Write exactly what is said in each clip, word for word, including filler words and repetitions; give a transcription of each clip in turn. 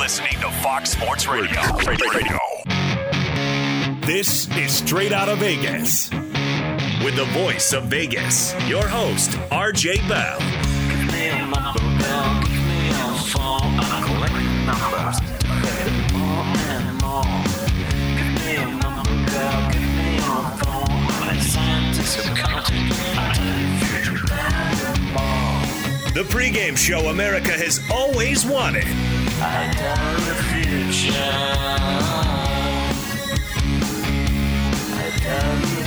listening to Fox Sports Radio. Radio. This is Straight Out of Vegas. With the voice of Vegas, your host, R J Bell. Give me a number, Bell. Give me a phone. I collect numbers. More and more. Give me a number, Bell. Give me a phone. I'm a scientist of counting. I tell you, future more. The pregame show America has always wanted. I tell the future. I tell the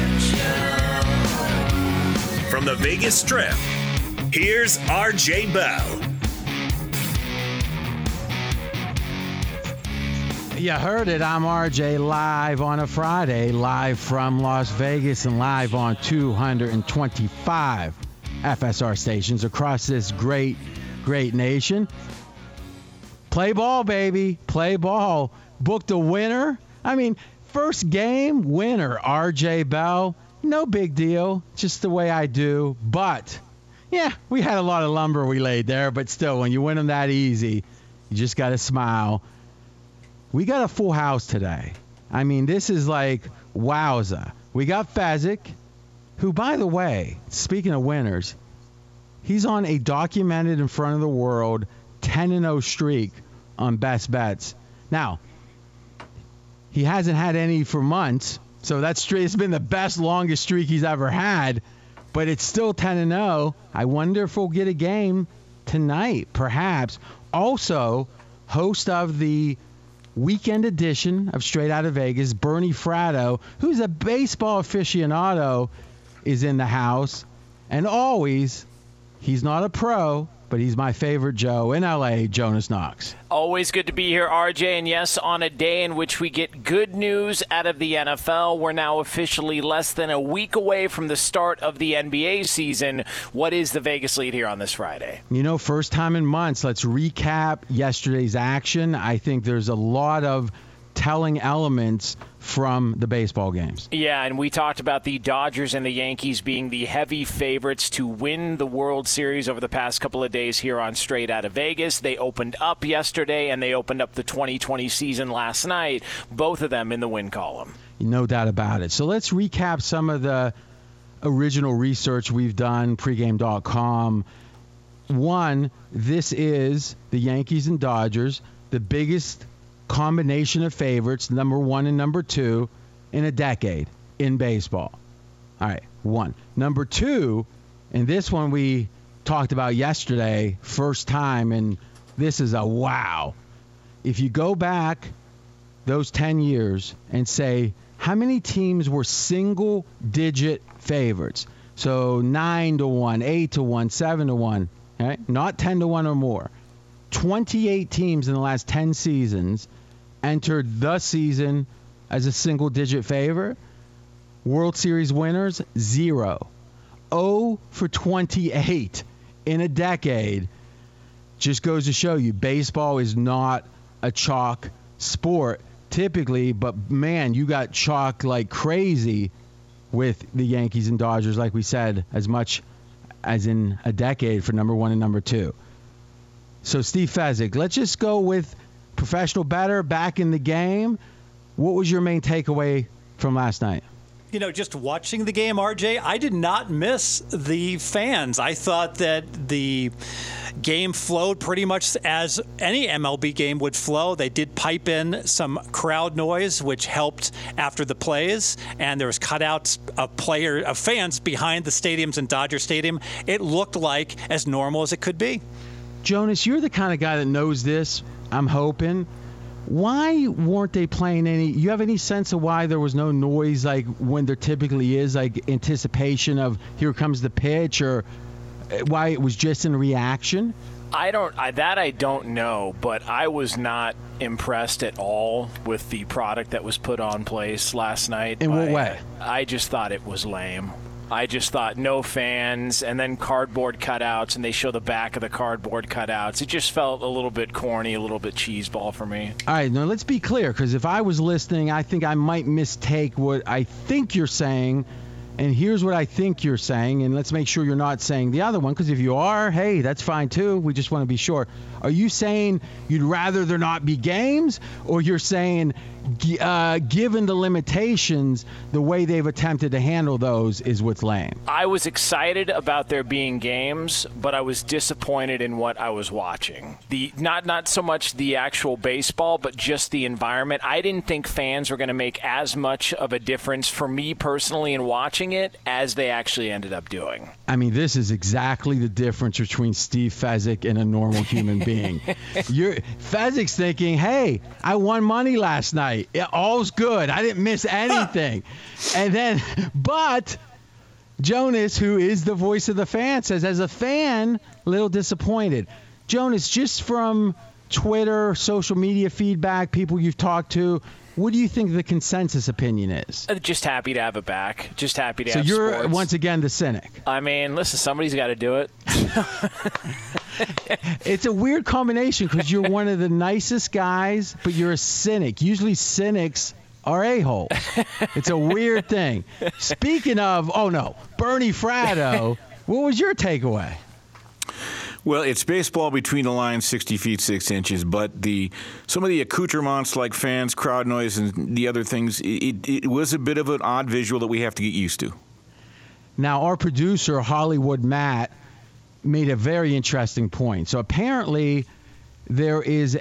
future. From the Vegas Strip, here's R J Bell. You heard it. I'm R J, live on a Friday, live from Las Vegas and live on two hundred twenty-five F S R stations across this great, great nation. Play ball, baby. Play ball. Booked a winner. I mean, first game, winner, R J Bell. No big deal. Just the way I do. But, yeah, we had a lot of lumber we laid there. But still, when you win them that easy, you just got to smile. We got a full house today. I mean, this is like wowza. We got Fezzik, who, by the way, speaking of winners, he's on a documented in front of the world ten and oh streak on best bets. Now, he hasn't had any for months, so that streak has been the best, longest streak he's ever had, but it's still ten and oh. I wonder if we'll get a game tonight, perhaps. Also, host of the weekend edition of Straight Out of Vegas, Bernie Fratto, who's a baseball aficionado, is in the house. And always, he's not a pro, but he's my favorite Joe in L A, Jonas Knox. Always good to be here, R J. And yes, on a day in which we get good news out of the N F L, we're now officially less than a week away from the start of the N B A season. What is the Vegas lead here on this Friday? You know, first time in months. Let's recap yesterday's action. I think there's a lot of telling elements from the baseball games. Yeah, and we talked about the Dodgers and the Yankees being the heavy favorites to win the World Series over the past couple of days here on Straight Out of Vegas. They opened up yesterday, and they opened up the twenty twenty season last night, both of them in the win column. No doubt about it. So let's recap some of the original research we've done, pregame dot com. One, this is the Yankees and Dodgers, the biggest combination of favorites, number one and number two, in a decade in baseball. All right, one. Number two, and this one we talked about yesterday, first time, and this is a wow. If you go back those ten years and say, how many teams were single-digit favorites? So nine to one, eight to one, seven to one, right? Not ten to one or more. twenty-eight teams in the last ten seasons entered the season as a single-digit favorite. World Series winners, zero. oh for twenty-eight in a decade. Just goes to show you, baseball is not a chalk sport typically, but man, you got chalk like crazy with the Yankees and Dodgers, like we said, as much as in a decade for number one and number two. So Steve Fezzik, let's just go with professional bettor back in the game. What was your main takeaway from last night? You know, just watching the game, R J, I did not miss the fans. I thought that the game flowed pretty much as any M L B game would flow. They did pipe in some crowd noise, which helped after the plays, and there was cutouts of player of fans behind the stadiums in Dodger Stadium. It looked like as normal as it could be. Jonas, you're the kind of guy that knows this, I'm hoping. Why weren't they playing any? You have any sense of why there was no noise, like when there typically is, like anticipation of here comes the pitch, or why it was just in reaction? I don't I, that I don't know, but I was not impressed at all with the product that was put on place last night. In what way? I, I just thought it was lame. I just thought no fans, and then cardboard cutouts, and they show the back of the cardboard cutouts. It just felt a little bit corny, a little bit cheeseball for me. All right, now let's be clear, because if I was listening, I think I might mistake what I think you're saying And here's what I think you're saying, and let's make sure you're not saying the other one, because if you are, hey, that's fine too. We just want to be sure. Are you saying you'd rather there not be games, or you're saying, uh, given the limitations, the way they've attempted to handle those is what's lame? I was excited about there being games, but I was disappointed in what I was watching. The not not so much the actual baseball, but just the environment. I didn't think fans were going to make as much of a difference for me personally in watching it as they actually ended up doing. I mean, this is exactly the difference between Steve Fezzik and a normal human being. You're, Fezzik's thinking, hey, I won money last night. It, all's good. I didn't miss anything. And then, but Jonas, who is the voice of the fan, says, as a fan, a little disappointed. Jonas, just from Twitter, social media feedback, people you've talked to, what do you think the consensus opinion is? Just happy to have it back. Just happy to so have you're, sports. once again, the cynic. I mean, listen, somebody's got to do it. It's a weird combination because you're one of the nicest guys, but you're a cynic. Usually cynics are a-holes. It's a weird thing. Speaking of, oh, no, Bernie Fratto, what was your takeaway? Well, it's baseball between the lines, sixty feet, six inches, but the some of the accoutrements like fans, crowd noise, and the other things, it, it was a bit of an odd visual that we have to get used to. Now, our producer, Hollywood Matt, made a very interesting point. So apparently there is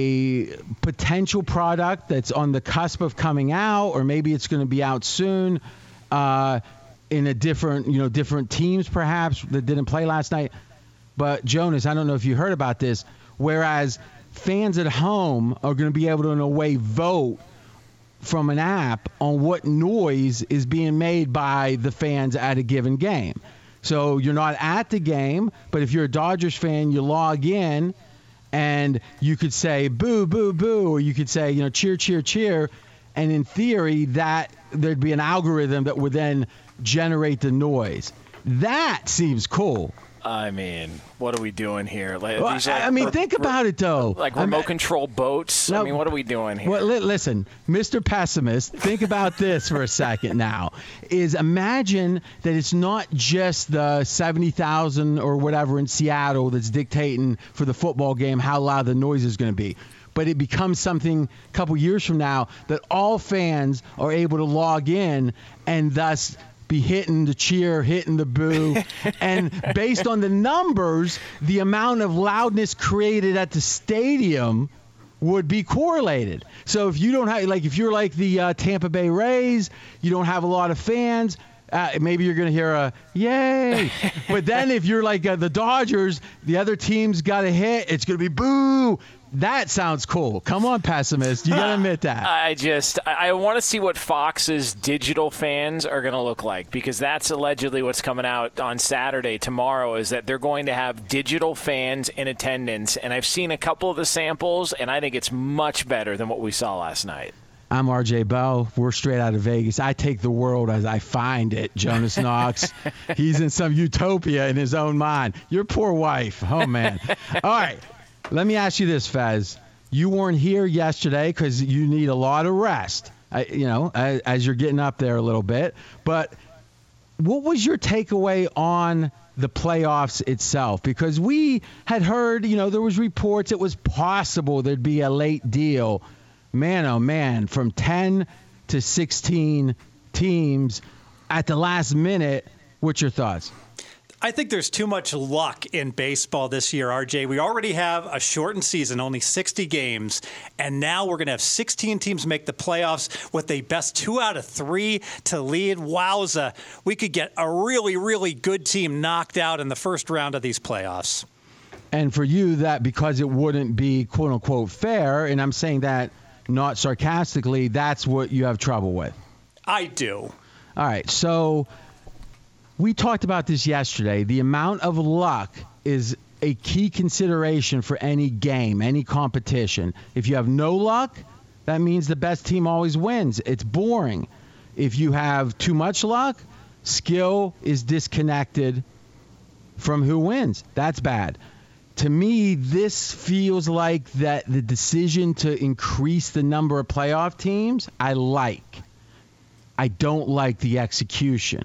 a potential product that's on the cusp of coming out, or maybe it's going to be out soon uh, in a different, you know, different teams perhaps that didn't play last night. But, Jonas, I don't know if you heard about this, whereas fans at home are going to be able to, in a way, vote from an app on what noise is being made by the fans at a given game. So you're not at the game, but if you're a Dodgers fan, you log in, and you could say, boo, boo, boo, or you could say, you know, cheer, cheer, cheer. And in theory, that there'd be an algorithm that would then generate the noise. That seems cool. I mean, what are we doing here? Like, Well, these are- I mean, think about it, though. Like I'm- remote control boats? No. I mean, what are we doing here? Well, li- listen, Mister Pessimist, think about this for a second now. Is imagine that it's not just the seventy thousand or whatever in Seattle that's dictating for the football game how loud the noise is going to be. But it becomes something a couple years from now that all fans are able to log in and thus be hitting the cheer, hitting the boo. And based on the numbers, the amount of loudness created at the stadium would be correlated. So if you don't have, like, if you're like the uh, Tampa Bay Rays, you don't have a lot of fans, uh, maybe you're going to hear a yay. But then if you're like uh, the Dodgers, the other team's got a hit, it's going to be boo. That sounds cool. Come on, Pessimist. You got to admit that. I just, I, I want to see what Fox's digital fans are going to look like, because that's allegedly what's coming out on Saturday, tomorrow, is that they're going to have digital fans in attendance. And I've seen a couple of the samples, and I think it's much better than what we saw last night. I'm R J Bell. We're straight out of Vegas. I take the world as I find it. Jonas Knox, he's in some utopia in his own mind. Your poor wife. Oh, man. All right. Let me ask you this, Fez. You weren't here yesterday because you need a lot of rest, I, you know, as, as you're getting up there a little bit. But what was your takeaway on the playoffs itself? Because we had heard, you know, there was reports it was possible there'd be a late deal. Man, oh, man, from ten to sixteen teams at the last minute. What's your thoughts? I think there's too much luck in baseball this year, R J. We already have a shortened season, only sixty games, and now we're going to have sixteen teams make the playoffs with a best two out of three to lead. Wowza. We could get a really, really good team knocked out in the first round of these playoffs. And for you, that because it wouldn't be, quote unquote, fair, and I'm saying that not sarcastically, that's what you have trouble with. I do. All right, so we talked about this yesterday. The amount of luck is a key consideration for any game, any competition. If you have no luck, that means the best team always wins. It's boring. If you have too much luck, skill is disconnected from who wins. That's bad. To me, this feels like that the decision to increase the number of playoff teams, I like. I don't like the execution.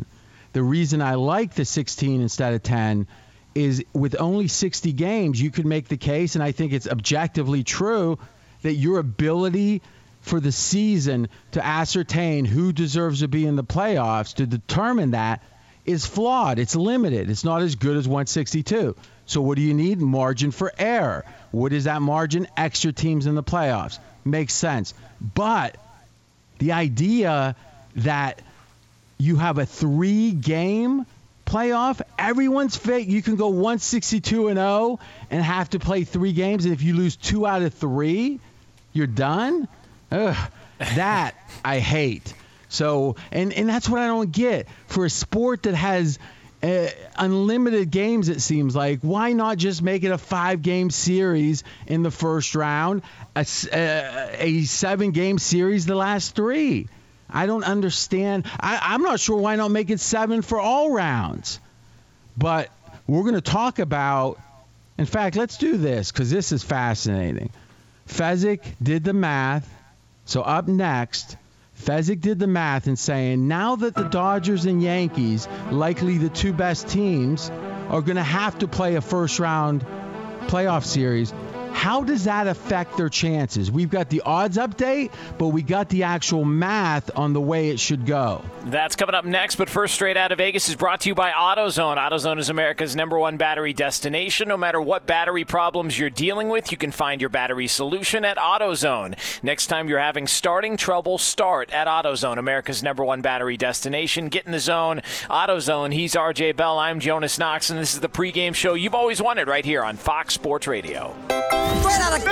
the reason I like the sixteen instead of ten is with only sixty games, you could make the case, and I think it's objectively true, that your ability for the season to ascertain who deserves to be in the playoffs, to determine that, is flawed. It's limited. It's not as good as one sixty-two. So what do you need? Margin for error. What is that margin? Extra teams in the playoffs. Makes sense. But the idea that you have a three-game playoff, everyone's fake. You can go one sixty-two and oh and have to play three games, and if you lose two out of three, you're done? Ugh, that I hate. So, and, and that's what I don't get. For a sport that has uh, unlimited games, it seems like, why not just make it a five-game series in the first round, a, a, a seven-game series the last three? I don't understand. I, I'm not sure why not make it seven for all rounds. But we're going to talk about, in fact, let's do this because this is fascinating. Fezzik did the math. So up next, Fezzik did the math and saying now that the Dodgers and Yankees, likely the two best teams, are going to have to play a first-round playoff series, how does that affect their chances? We've got the odds update, but we got the actual math on the way it should go. That's coming up next, but first, Straight Out of Vegas is brought to you by AutoZone. AutoZone is America's number one battery destination. No matter what battery problems you're dealing with, you can find your battery solution at AutoZone. Next time you're having starting trouble, start at AutoZone, America's number one battery destination. Get in the zone. AutoZone. He's R J Bell. I'm Jonas Knox, and this is the pregame show you've always wanted right here on Fox Sports Radio. Straight Out of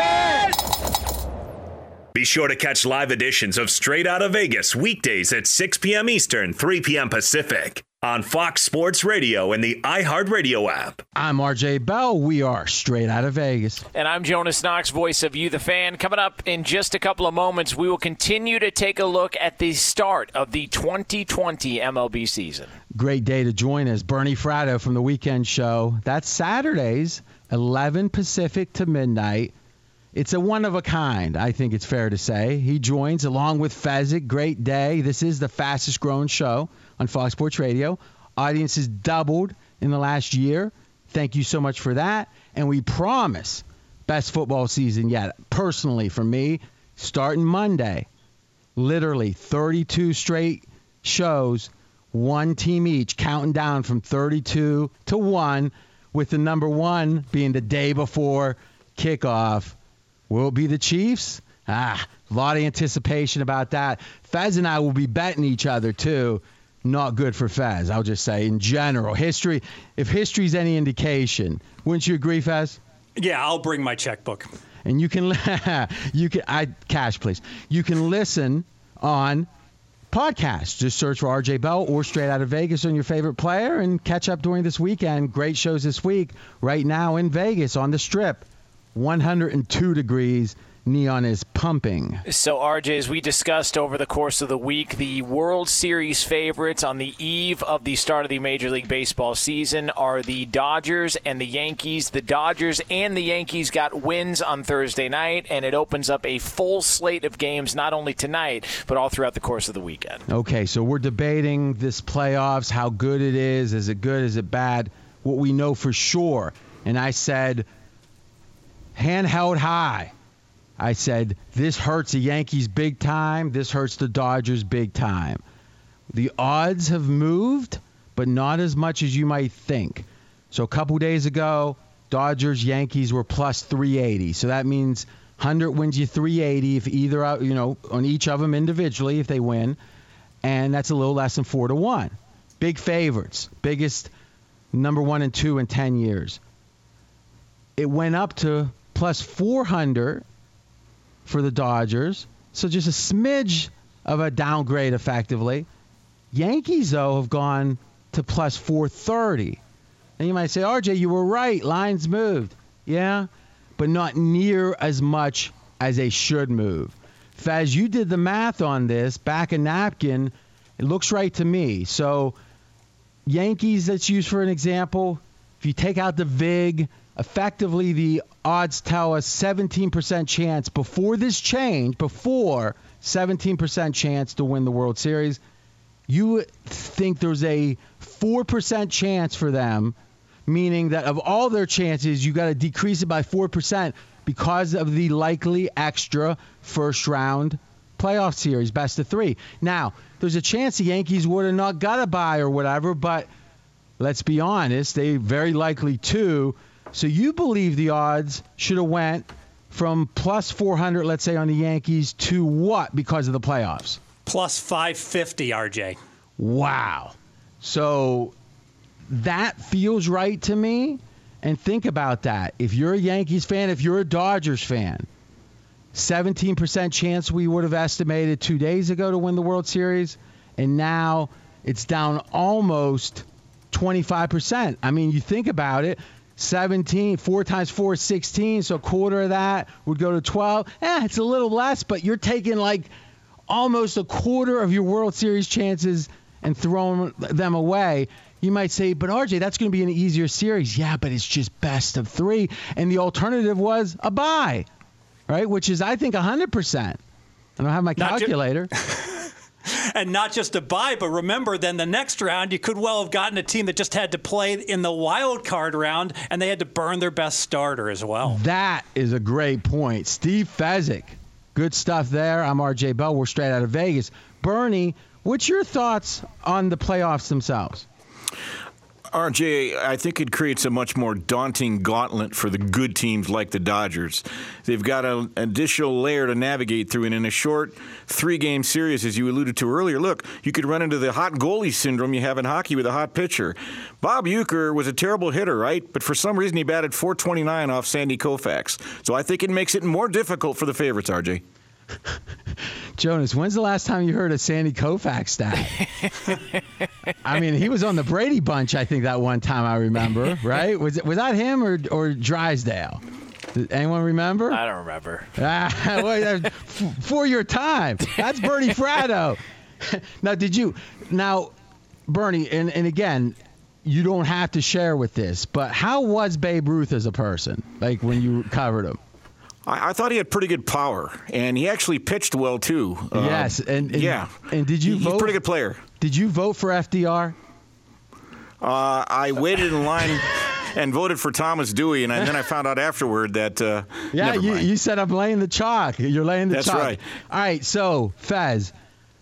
Vegas! Be sure to catch live editions of Straight Out of Vegas weekdays at six p.m. Eastern, three p.m. Pacific on Fox Sports Radio and the iHeartRadio app. I'm R J Bell. We are Straight Out of Vegas. And I'm Jonas Knox, voice of You, the Fan. Coming up in just a couple of moments, we will continue to take a look at the start of the twenty twenty M L B season. Great day to join us. Bernie Fratto from the Weekend Show. That's Saturdays, eleven Pacific to midnight. It's a one of a kind, I think it's fair to say. He joins along with Fezzik. Great day. This is the fastest growing show on Fox Sports Radio. Audience has doubled in the last year. Thank you so much for that. And we promise best football season yet. Personally, for me, starting Monday, literally thirty-two straight shows, one team each, counting down from thirty-two to one, with the number one being the day before kickoff. Will it be the Chiefs? Ah, a lot of anticipation about that. Fez and I will be betting each other, too. Not good for Fez, I'll just say, in general. History, if history's any indication, wouldn't you agree, Fez? Yeah, I'll bring my checkbook. And you can, you can, I cash, please. You can listen on podcast. Just search for R J Bell or Straight Out of Vegas on your favorite player and catch up during this weekend. Great shows this week. Right now in Vegas on the Strip. one hundred two degrees. Neon is pumping. So, R J, as we discussed over the course of the week, the World Series favorites on the eve of the start of the Major League Baseball season are the Dodgers and the Yankees. The Dodgers and the Yankees got wins on Thursday night, and it opens up a full slate of games not only tonight, but all throughout the course of the weekend. Okay, so we're debating this playoffs, how good it is. Is it good? Is it bad? What we know for sure. And I said, hand held high. I said, this hurts the Yankees big time. This hurts the Dodgers big time. The odds have moved, but not as much as you might think. So a couple days ago, Dodgers, Yankees were plus three eighty. So that means one hundred wins you three eighty if either, you know, on each of them individually if they win. And that's a little less than four to one. Big favorites. Biggest number one and two in ten years. It went up to plus four hundred for the Dodgers. So just a smidge of a downgrade effectively. Yankees, though, have gone to plus four thirty. And you might say, R J, you were right. Lines moved. Yeah, but not near as much as they should move. Faz, you did the math on this. Back a napkin. It looks right to me. So Yankees, let's use for an example. If you take out the vig, effectively the odds tell us seventeen percent chance before this change, before seventeen percent chance to win the World Series. you think there's a four percent chance for them, meaning that of all their chances, you got to decrease it by four percent because of the likely extra first round playoff series, best of three. Now, there's a chance the Yankees would have not got a bye or whatever, but let's be honest, they very likely to. So you believe the odds should have went from plus four hundred, let's say, on the Yankees to what because of the playoffs? Plus five fifty, R J. Wow. So that feels right to me. And think about that. If you're a Yankees fan, if you're a Dodgers fan, seventeen percent chance we would have estimated two days ago to win the World Series, and now it's down almost twenty-five percent. I mean, you think about it, seventeen, four times four is sixteen, so a quarter of that would go to twelve. Eh, it's a little less, but you're taking like almost a quarter of your World Series chances and throwing them away. You might say, but R J, that's going to be an easier series. Yeah, but it's just best of three. And the alternative was a bye, right? Which is, I think, one hundred percent. I don't have my Not calculator. Ju- and not just a bye, but remember, then the next round, you could well have gotten a team that just had to play in the wild card round, and they had to burn their best starter as well. That is a great point. Steve Fezzik. Good stuff there. I'm R J Bell. We're straight out of Vegas. Bernie, what's your thoughts on the playoffs themselves? R J, I think it creates a much more daunting gauntlet for the good teams like the Dodgers. They've got an additional layer to navigate through, and in a short three-game series, as you alluded to earlier, look, you could run into the hot goalie syndrome you have in hockey with a hot pitcher. Bob Uecker was a terrible hitter, right? But for some reason, he batted four twenty-nine off Sandy Koufax. So I think it makes it more difficult for the favorites, R J. Jonas, when's the last time you heard a Sandy Koufax stat? I mean, he was on the Brady Bunch, I think, that one time I remember, right? Was it, was that him or or Drysdale? Does anyone remember? I don't remember. Ah, well, for your time. That's Bernie Fratto. Now, did you – now, Bernie, and, and again, you don't have to share with this, but how was Babe Ruth as a person, like when you covered him? I, I thought he had pretty good power, and he actually pitched well, too. Uh, yes. And, and yeah. And did you He's vote? a pretty good player. Did you vote for F D R? Uh, I waited in line and voted for Thomas Dewey, and, I, and then I found out afterward that uh, yeah, never you, mind. you said I'm laying the chalk. You're laying the That's chalk. right. All right, so Fez,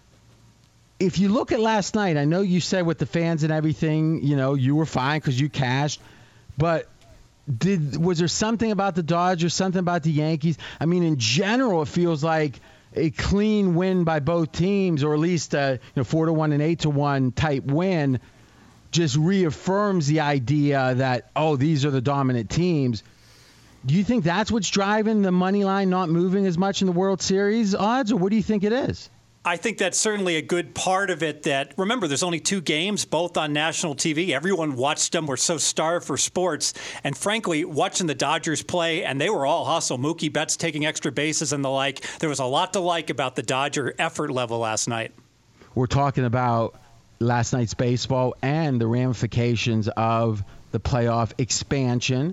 if you look at last night, I know you said with the fans and everything, you know, you were fine because you cashed, but did was there something about the Dodgers, something about the Yankees? I mean, in general, it feels like a clean win by both teams, or at least a you know four to one and eight to one type win, just reaffirms the idea that, oh, these are the dominant teams. Do you think that's what's driving the money line not moving as much in the World Series odds, or what do you think it is? I think that's certainly a good part of it. That remember, there's only two games, both on national T V. Everyone watched them. We're so starved for sports. And frankly, watching the Dodgers play, and they were all hustle. Mookie Betts taking extra bases and the like. There was a lot to like about the Dodger effort level last night. We're talking about last night's baseball and the ramifications of the playoff expansion.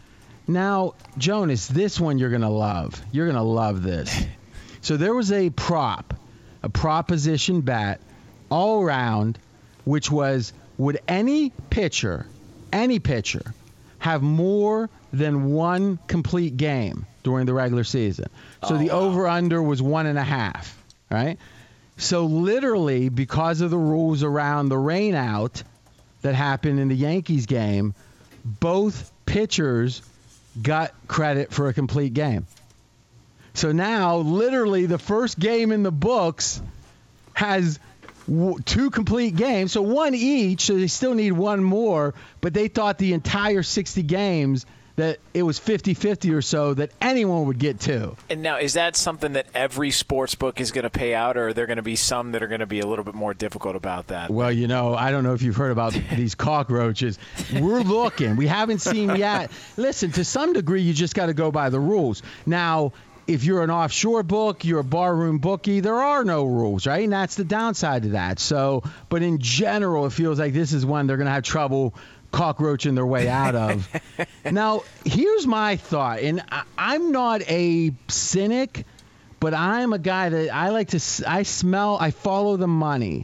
Now, Jonas, this one you're going to love. You're going to love this. So there was a prop, a proposition bet all around, which was, would any pitcher, any pitcher, have more than one complete game during the regular season? So Oh, the wow. over-under was one and a half, right? So literally, because of the rules around the rain out that happened in the Yankees game, both pitchers got credit for a complete game. So now, literally, the first game in the books has w- two complete games. So one each, so they still need one more. But they thought the entire sixty games, that it was fifty-fifty or so, that anyone would get two. And now, is that something that every sports book is going to pay out, or are there going to be some that are going to be a little bit more difficult about that? Well, you know, I don't know if you've heard about these cockroaches. We're looking. We haven't seen yet. Listen, to some degree, you just got to go by the rules. Now, if you're an offshore book, you're a barroom bookie, there are no rules, right? And that's the downside to that. So, but in general, it feels like this is one they're going to have trouble cockroaching their way out of. Now, here's my thought, and I, I'm not a cynic, but I'm a guy that I like to, I smell, I follow the money.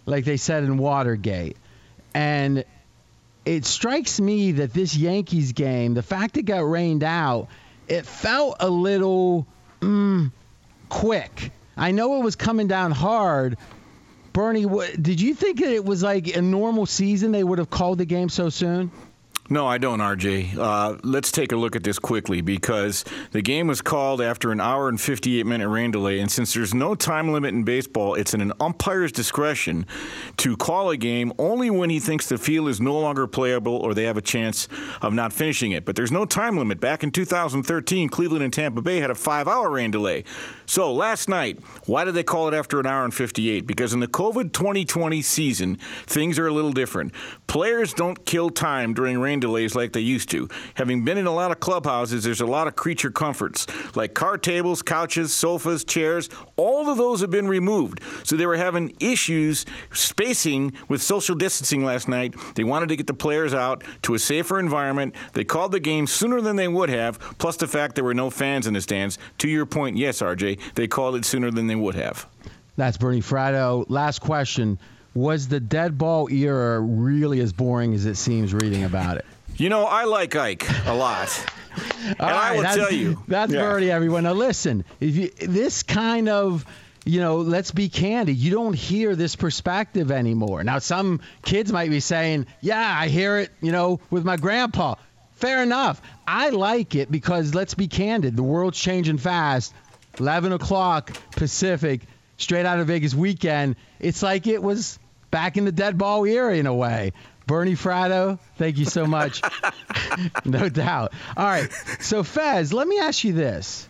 like they said in Watergate. And it strikes me that this Yankees game, the fact it got rained out, it felt a little mm, quick. I know it was coming down hard. Bernie, did you think that it was like a normal season they would have called the game so soon? No, I don't, R J. Uh, let's take a look at this quickly because the game was called after an hour and fifty-eight minute rain delay, and since there's no time limit in baseball, it's in an umpire's discretion to call a game only when he thinks the field is no longer playable or they have a chance of not finishing it. But there's no time limit. Back in two thousand thirteen, Cleveland and Tampa Bay had a five-hour rain delay. So last night, why did they call it after an hour and fifty-eight? Because in the COVID twenty twenty season, things are a little different. Players don't kill time during rain delays like they used to. Having been in a lot of clubhouses, there's a lot of creature comforts, like card tables, couches, sofas, chairs. All of those have been removed. So they were having issues spacing with social distancing last night. They wanted to get the players out to a safer environment. They called the game sooner than they would have, plus the fact there were no fans in the stands. To your point, yes, R J, they called it sooner than they would have. That's Bernie Fratto. Last question. Was the dead ball era really as boring as it seems reading about it? You know, I like Ike a lot. And All I right, will that's, tell you. That's yeah. Bernie, everyone. Now, listen, if you, this kind of, you know, let's be candid, you don't hear this perspective anymore. Now, some kids might be saying, yeah, I hear it, you know, with my grandpa. Fair enough. I like it because, let's be candid, the world's changing fast. eleven o'clock Pacific, straight out of Vegas weekend. It's like it was back in the dead ball era in a way. Bernie Fratto, thank you so much. No doubt. All right. So, Fez, let me ask you this.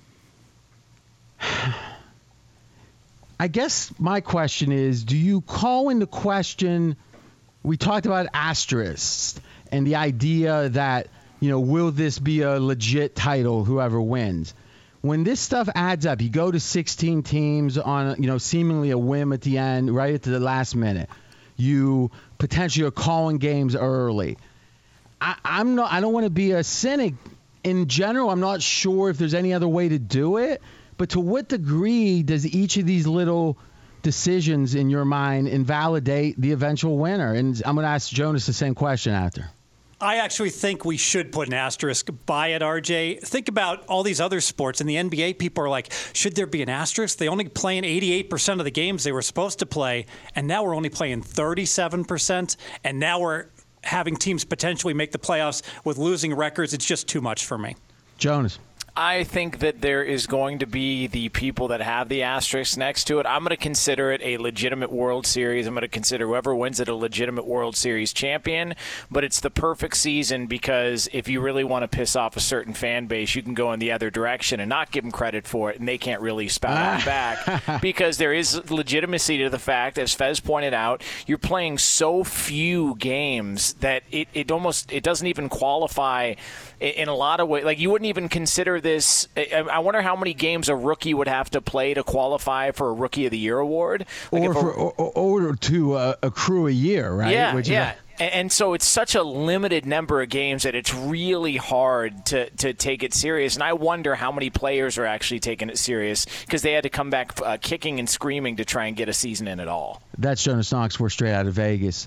I guess my question is, do you call into question, we talked about asterisks and the idea that, you know, will this be a legit title, whoever wins? When this stuff adds up, you go to sixteen teams on, you know, seemingly a whim at the end, right at the last minute. You potentially are calling games early. I, I'm not. I don't want to be a cynic. In general, I'm not sure if there's any other way to do it. But to what degree does each of these little decisions in your mind invalidate the eventual winner? And I'm going to ask Jonas the same question after. I actually think we should put an asterisk by it, R J. Think about all these other sports. In the N B A, people are like, should there be an asterisk? They only play in eighty-eight percent of the games they were supposed to play, and now we're only playing thirty-seven percent, and now we're having teams potentially make the playoffs with losing records. It's just too much for me. Jonas. I think that there is going to be the people that have the asterisk next to it. I'm going to consider it a legitimate World Series. I'm going to consider whoever wins it a legitimate World Series champion. But it's the perfect season because if you really want to piss off a certain fan base, you can go in the other direction and not give them credit for it, and they can't really spout out back because there is legitimacy to the fact, as Fez pointed out, you're playing so few games that it, it almost it doesn't even qualify in a lot of ways. Like, you wouldn't even consider this. I wonder how many games a rookie would have to play to qualify for a Rookie of the Year award. Like or, a, for, or, or to uh, accrue a year, right? Yeah, Which yeah. Is a- And so it's such a limited number of games that it's really hard to, to take it serious. And I wonder how many players are actually taking it serious because they had to come back uh, kicking and screaming to try and get a season in at all. That's Jonas Knox. We're straight out of Vegas.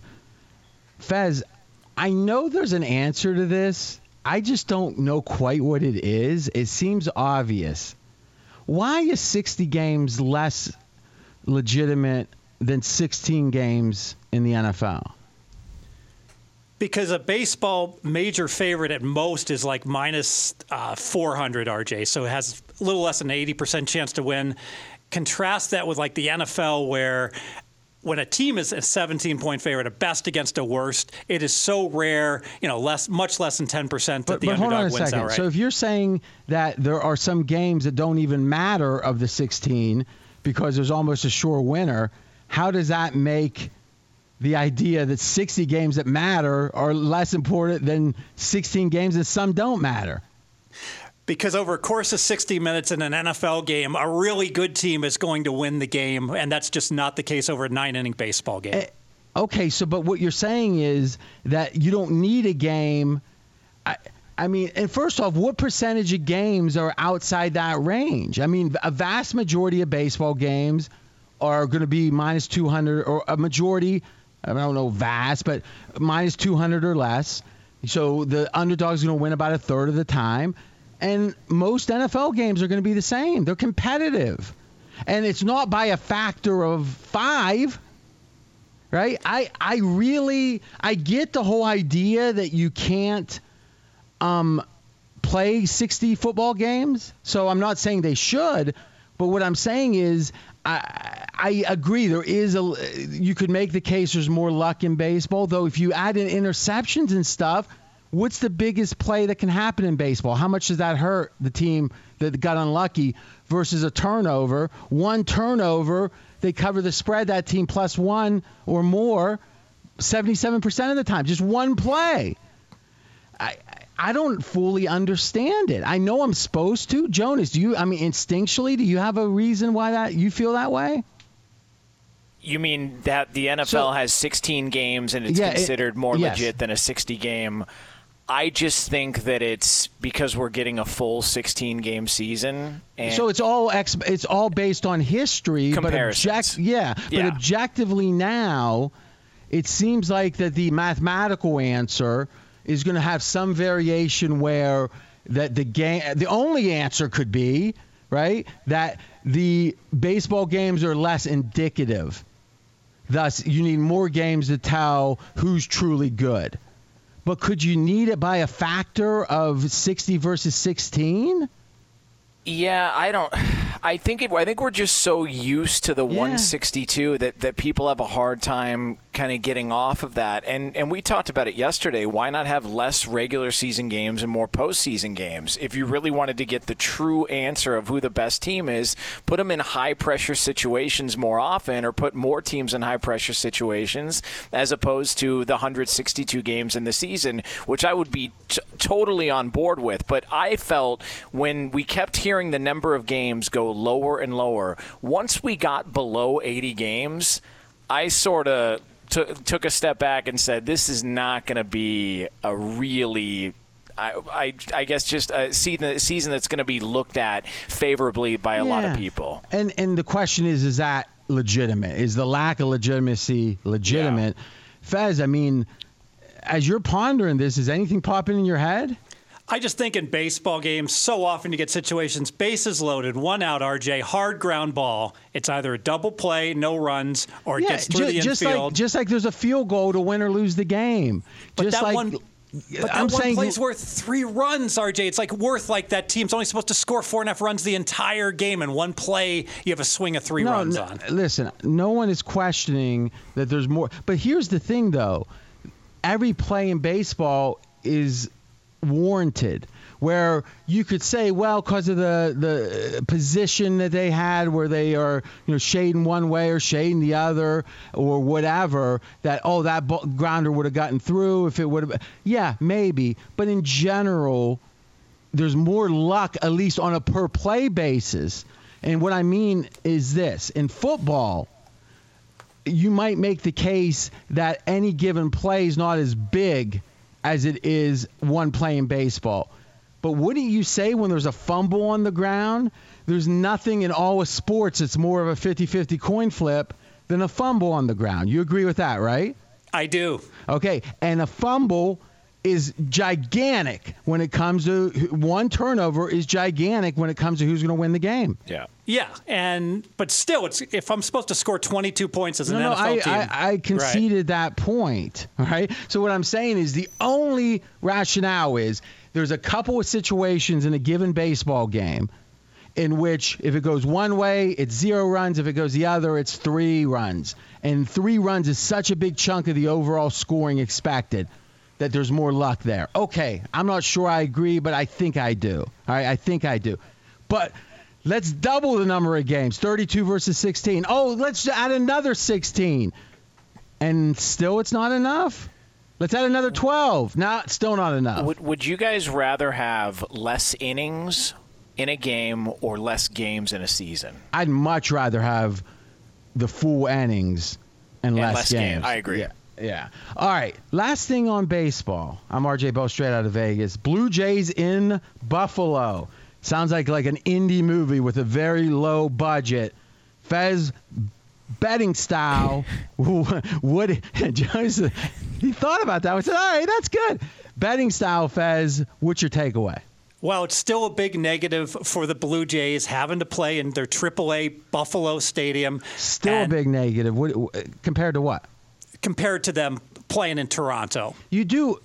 Fez, I know there's an answer to this. I just don't know quite what it is. It seems obvious. Why is sixty games less legitimate than sixteen games in the N F L? Because a baseball major favorite at most is like minus uh, four hundred, R J, so it has a little less than an eighty percent chance to win. Contrast that with like the N F L where when a team is a seventeen-point favorite, a best against a worst, it is so rare, you know, less, much less than ten percent that but, the but underdog hold on a wins second. outright. So if you're saying that there are some games that don't even matter of the sixteen because there's almost a sure winner, how does that make the idea that sixty games that matter are less important than sixteen games that some don't matter? Because over a course of sixty minutes in an N F L game, a really good team is going to win the game, and that's just not the case over a nine-inning baseball game. Okay, so but what you're saying is that you don't need a game. I, I mean, and first off, what percentage of games are outside that range? I mean, a vast majority of baseball games are going to be minus two hundred, or a majority, I don't know, vast, but minus two hundred or less. So the underdog's going to win about a third of the time. And most N F L games are going to be the same. They're competitive. And it's not by a factor of five, right? I, I really, I get the whole idea that you can't um, play sixty football games. So I'm not saying they should, but what I'm saying is I, I agree. There is a, you could make the case there's more luck in baseball, though if you add in interceptions and stuff, what's the biggest play that can happen in baseball? How much does that hurt the team that got unlucky versus a turnover? One turnover, they cover the spread, that team plus one or more, seventy-seven percent of the time. Just one play. I I don't fully understand it. I know I'm supposed to. Jonas, do you, I mean, instinctually, do you have a reason why that you feel that way? You mean that the N F L so, has sixteen games and it's yeah, considered it, more yes. legit than a sixty game? I just think that it's because we're getting a full sixteen game season. And so it's all ex, it's all based on history, but object, yeah, yeah, but objectively now, it seems like that the mathematical answer is going to have some variation where that the game, the only answer could be, right, that the baseball games are less indicative. Thus, you need more games to tell who's truly good. But could you need it by a factor of sixty versus sixteen? Yeah, I don't. I think it, I think we're just so used to the yeah. one sixty-two that, that people have a hard time kind of getting off of that. And and we talked about it yesterday. Why not have less regular season games and more postseason games? If you really wanted to get the true answer of who the best team is, put them in high pressure situations more often, or put more teams in high pressure situations as opposed to the one hundred sixty-two games in the season, which I would be t- totally on board with. But I felt when we kept hearing the number of games go lower and lower, once we got below eighty games, I sort of t- took a step back and said, this is not going to be a really, I, I, I guess, just a season, season that's going to be looked at favorably by a yeah. lot of people. And and the question is, is that legitimate? Is the lack of legitimacy legitimate? Yeah. Fez, I mean, as you're pondering this, is anything popping in your head? I just think in baseball games, so often you get situations, bases loaded, one out, R J, hard ground ball. It's either a double play, no runs, or it yeah, gets through ju- the just infield. Like, just like there's a field goal to win or lose the game. But just that like, one, but that I'm one saying, play's worth three runs, R J. It's like worth like that team's only supposed to score four and a half runs the entire game, and one play you have a swing of three no, runs no, on. Listen, no one is questioning that there's more. But here's the thing, though. Every play in baseball is warranted. Where you could say, well, because of the, the position that they had where they are, you know, shading one way or shading the other or whatever, that, oh, that ball, grounder would have gotten through if it would have. Yeah, maybe. But in general, there's more luck, at least on a per play basis. And what I mean is this. In football, you might make the case that any given play is not as big as it is one play in baseball. But wouldn't you say when there's a fumble on the ground, there's nothing in all of sports that's more of a fifty-fifty coin flip than a fumble on the ground? You agree with that, right? I do. Okay, and a fumble is gigantic when it comes to one turnover is gigantic when it comes to who's going to win the game. Yeah. Yeah, and but still, it's if I'm supposed to score twenty-two points as an no, no, N F L I, team. I, I conceded right. that point, all right? So what I'm saying is the only rationale is there's a couple of situations in a given baseball game in which if it goes one way, it's zero runs. If it goes the other, it's three runs. And three runs is such a big chunk of the overall scoring expected that there's more luck there. Okay, I'm not sure I agree, but I think I do. All right, I think I do. But let's double the number of games, thirty-two versus sixteen. Oh, let's add another sixteen. And still it's not enough? Let's add another twelve. No, still not enough. Would, would you guys rather have less innings in a game or less games in a season? I'd much rather have the full innings and, and less, less games. Game. I agree. Yeah. Yeah. All right. Last thing on baseball. I'm R J Bo, straight out of Vegas. Blue Jays in Buffalo. Sounds like like an indie movie with a very low budget. Fez, betting style, would Jonas, he thought about that. I said, all right, that's good. Betting style, Fez, what's your takeaway? Well, it's still a big negative for the Blue Jays having to play in their triple A Buffalo Stadium. Still and a big negative. What, compared to what? Compared to them playing in Toronto. You do,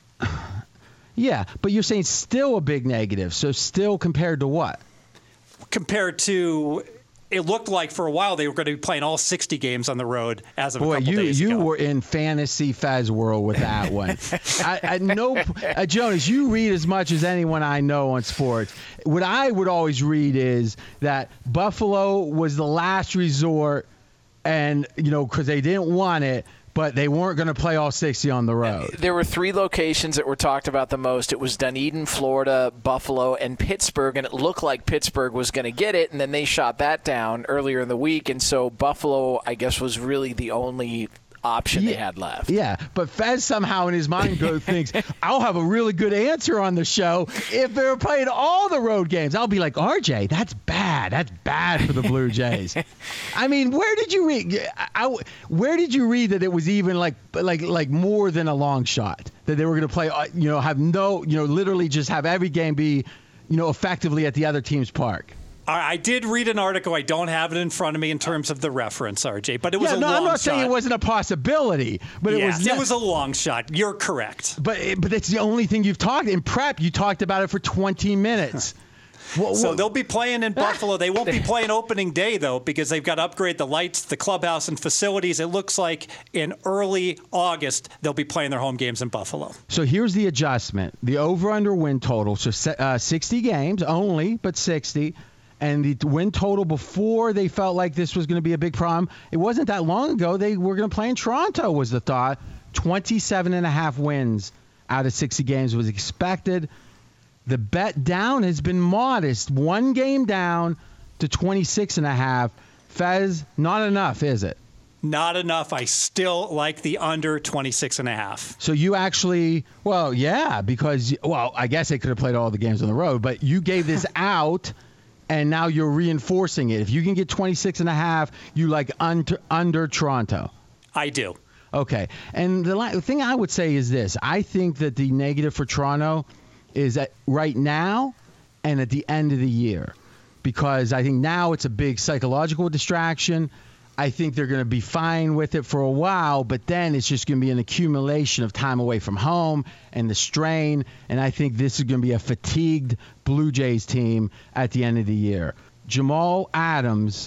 yeah, but you're saying still a big negative. So still compared to what? Compared to, it looked like for a while they were going to be playing all sixty games on the road as of Boy, a couple you, days you ago. were in fantasy Fez world with that one. I, I no, uh, Jonas, you read as much as anyone I know on sports. What I would always read is that Buffalo was the last resort, and you know because they didn't want it. But they weren't going to play all sixty on the road. There were three locations that were talked about the most. It was Dunedin, Florida, Buffalo, and Pittsburgh, and it looked like Pittsburgh was going to get it, and then they shot that down earlier in the week, and so Buffalo, I guess, was really the only option yeah, they had left. Yeah, but Fez somehow in his mind go thinks, I'll have a really good answer on the show if they're playing all the road games. I'll be like, R J, that's bad. That's bad for the Blue Jays. I mean, where did you read? I, where did you read that it was even like like like more than a long shot that they were going to play? You know, have no, you know, literally just have every game be, you know, effectively at the other team's park. I did read an article. I don't have it in front of me in terms of the reference, R J, but it was yeah, a no, long shot. I'm not saying it wasn't a possibility, but yes, it was. It was a long shot. You're correct. But but that's the only thing you've talked in prep. You talked about it for twenty minutes. What, so what? they'll be playing in Buffalo. They won't be playing opening day, though, because they've got to upgrade the lights, the clubhouse, and facilities. It looks like in early August they'll be playing their home games in Buffalo. So here's the adjustment. The over-under win total, so uh, sixty games only, but sixty. And the win total before they felt like this was going to be a big problem, it wasn't that long ago. They were going to play in Toronto was the thought. twenty-seven and a half wins out of sixty games was expected. The bet down has been modest. One game down to twenty-six and a half. Fez, not enough, is it? Not enough. I still like the under twenty-six and a half. So you actually, well, yeah, because, well, I guess they could have played all the games on the road, but you gave this out. And now you're reinforcing it. If you can get twenty-six and a half, you like under, under Toronto. I do. Okay. And the, la- the thing I would say is this. I think that the negative for Toronto is that right now and at the end of the year. Because I think now it's a big psychological distraction. I think they're going to be fine with it for a while, but then it's just going to be an accumulation of time away from home and the strain. And I think this is going to be a fatigued Blue Jays team at the end of the year. Jamal Adams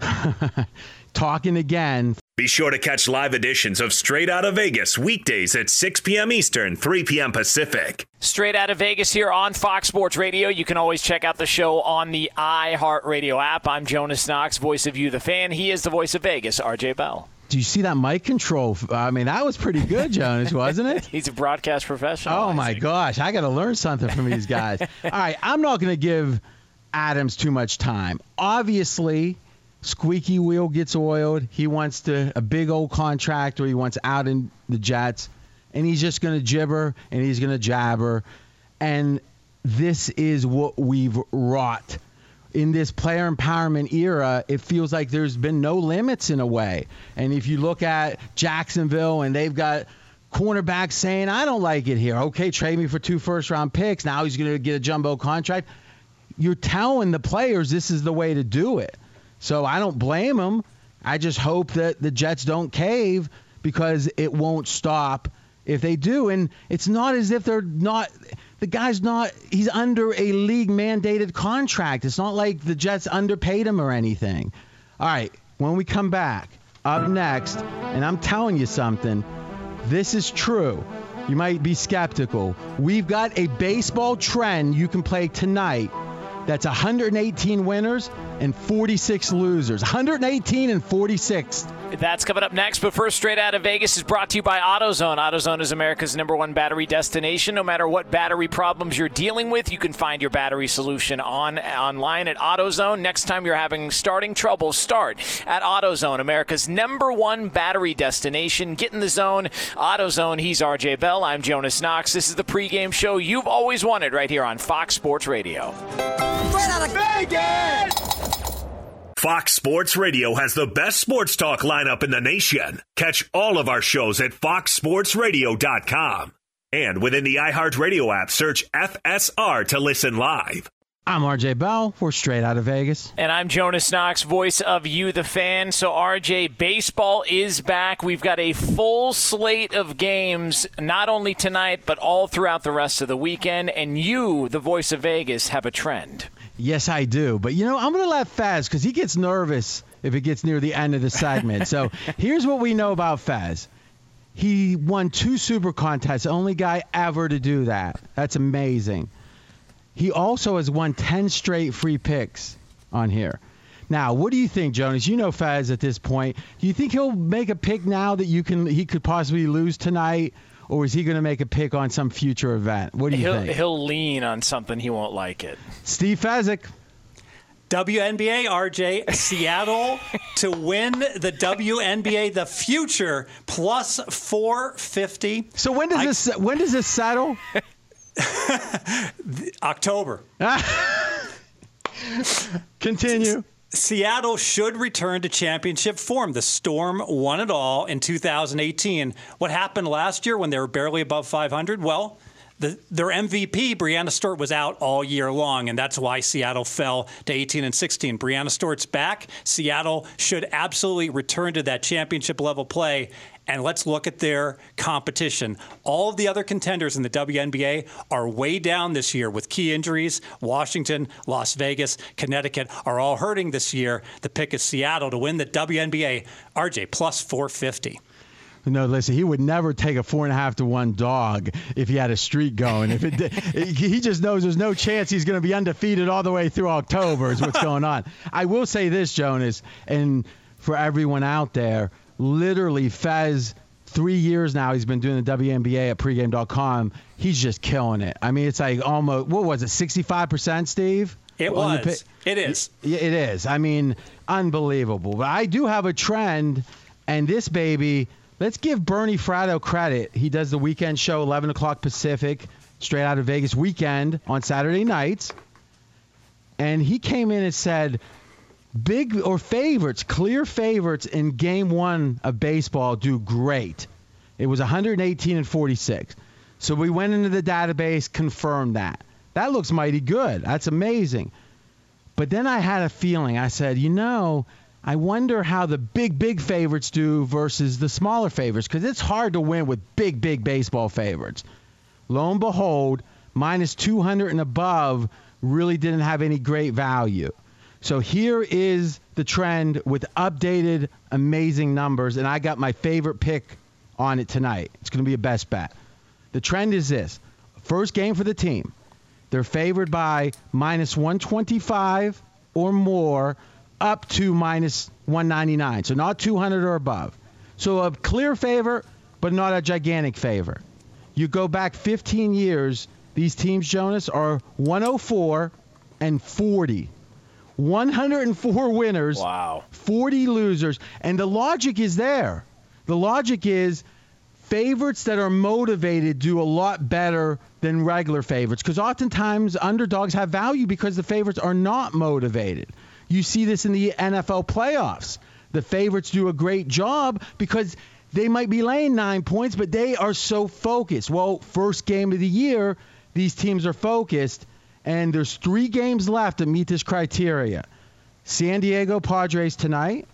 talking again. Be sure to catch live editions of Straight Outta Vegas weekdays at six p.m. Eastern, three p.m. Pacific. Straight Out of Vegas here on Fox Sports Radio. You can always check out the show on the iHeartRadio app. I'm Jonas Knox, voice of You, the fan. He is the voice of Vegas, R J Bell. Do you see that mic control? I mean, that was pretty good, Jonas, wasn't it? He's a broadcast professional. Oh, my gosh. I got to learn something from these guys. All right, I'm not going to give Adams too much time. Obviously, squeaky wheel gets oiled. He wants to a big old contract, or he wants out in the Jets, and he's just going to gibber and he's going to jabber. And this is what we've wrought. In this player empowerment era, it feels like there's been no limits in a way. And if you look at Jacksonville and they've got cornerbacks saying, I don't like it here. Okay, trade me for two first-round picks. Now he's going to get a jumbo contract. You're telling the players this is the way to do it. So I don't blame them. I just hope that the Jets don't cave because it won't stop if they do. And it's not as if they're not – the guy's not – he's under a league-mandated contract. It's not like the Jets underpaid him or anything. All right, when we come back, up next, and I'm telling you something, this is true. You might be skeptical. We've got a baseball trend you can play tonight that's one hundred eighteen winners and forty-six losers. one hundred eighteen and forty-six. That's coming up next, but first, Straight Out of Vegas is brought to you by AutoZone. AutoZone is America's number one battery destination. No matter what battery problems you're dealing with, you can find your battery solution on online at AutoZone. Next time you're having starting trouble, start at AutoZone, America's number one battery destination. Get in the zone. AutoZone, he's R J Bell. I'm Jonas Knox. This is the pregame show you've always wanted right here on Fox Sports Radio. Straight out of Vegas! Fox Sports Radio has the best sports talk lineup in the nation. Catch all of our shows at fox sports radio dot com. And within the iHeartRadio app, search F S R to listen live. I'm R J Bell. We're straight out of Vegas. And I'm Jonas Knox, voice of You, the Fan. So, R J, baseball is back. We've got a full slate of games, not only tonight, but all throughout the rest of the weekend. And you, the voice of Vegas, have a trend. Yes, I do. But, you know, I'm going to let Faz, because he gets nervous if it gets near the end of the segment. So here's what we know about Faz. He won two super contests, only guy ever to do that. That's amazing. He also has won ten straight free picks on here. Now, what do you think, Jonas? You know Faz at this point. Do you think he'll make a pick now that you can he could possibly lose tonight, or is he going to make a pick on some future event? What do you he'll, think? He'll lean on something. He won't like it. Steve Fezzik. W N B A, R J, Seattle to win the W N B A, the future, plus four fifty. So when does I, this when does this settle? October. Continue. Seattle should return to championship form. The Storm won it all in two thousand eighteen. What happened last year when they were barely above five hundred? Well, the, their M V P, Brianna Stewart, was out all year long, and that's why Seattle fell to eighteen and sixteen. Brianna Stewart's back. Seattle should absolutely return to that championship level play. And let's look at their competition. All of the other contenders in the W N B A are way down this year with key injuries. Washington, Las Vegas, Connecticut are all hurting this year. The pick is Seattle to win the W N B A. R J, plus four fifty. No, listen, he would never take a four and a half to one dog if he had a streak going. If it, he just knows there's no chance he's going to be undefeated all the way through October is what's going on. I will say this, Jonas, and for everyone out there, literally, Fez, three years now, he's been doing the W N B A at pregame dot com. He's just killing it. I mean, it's like almost, what was it, sixty-five percent, Steve? It was. It is. It is. I mean, unbelievable. But I do have a trend, and this baby, let's give Bernie Fratto credit. He does the weekend show, eleven o'clock Pacific, straight out of Vegas weekend on Saturday nights. And he came in and said, big or favorites, clear favorites in game one of baseball do great. It was one eighteen and forty-six. So we went into the database, confirmed that. That looks mighty good. That's amazing. But then I had a feeling. I said, you know, I wonder how the big, big favorites do versus the smaller favorites, because it's hard to win with big, big baseball favorites. Lo and behold, minus two hundred and above really didn't have any great value. So here is the trend with updated, amazing numbers, and I got my favorite pick on it tonight. It's going to be a best bet. The trend is this. First game for the team. They're favored by minus one twenty-five or more up to minus one ninety-nine. So not two hundred or above. So a clear favor, but not a gigantic favor. You go back fifteen years, these teams, Jonas, are one oh four and forty. one hundred four winners, wow, forty losers. And the logic is there. The logic is favorites that are motivated do a lot better than regular favorites, because oftentimes underdogs have value because the favorites are not motivated. You see this in the N F L playoffs. The favorites do a great job because they might be laying nine points, but they are so focused. Well, first game of the year, these teams are focused, and there's three games left to meet this criteria. San Diego Padres tonight,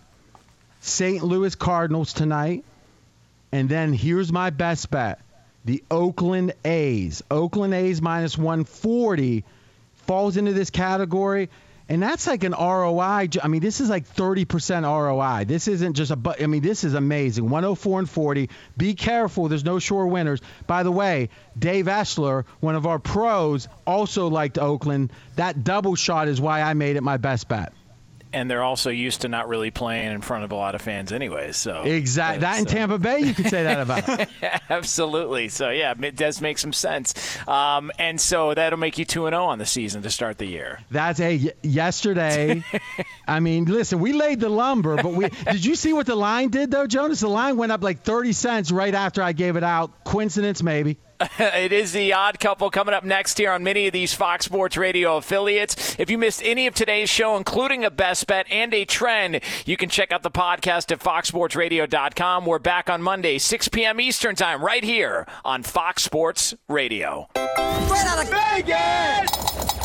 Saint Louis Cardinals tonight, and then here's my best bet. The Oakland A's. Oakland A's minus one forty falls into this category, and that's like an R O I. I mean, this is like thirty percent R O I. This isn't just a – I mean, this is amazing. one oh four and forty. Be careful. There's no sure winners. By the way, Dave Essler, one of our pros, also liked Oakland. That double shot is why I made it my best bet. And they're also used to not really playing in front of a lot of fans anyway. So exactly. That in so. Tampa Bay, you could say that about. Absolutely. So, yeah, it does make some sense. Um, and so that'll make you two and oh on the season to start the year. That's a y- yesterday. I mean, listen, we laid the lumber, but we did you see what the line did, though, Jonas? The line went up like thirty cents right after I gave it out. Coincidence, maybe. It is the Odd Couple coming up next here on many of these Fox Sports Radio affiliates. If you missed any of today's show, including a best bet and a trend, you can check out the podcast at fox sports radio dot com. We're back on Monday, six p.m. Eastern Time, right here on Fox Sports Radio. Straight out of Vegas!